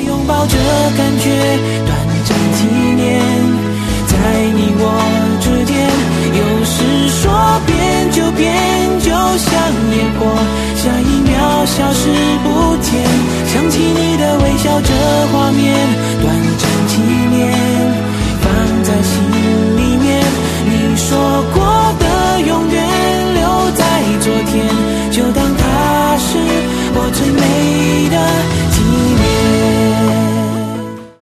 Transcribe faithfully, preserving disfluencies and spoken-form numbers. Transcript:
拥抱着感觉，短暂纪念，在你我之间，有时说变就变，就像烟火，下一秒消失不见。想起你的微笑，这话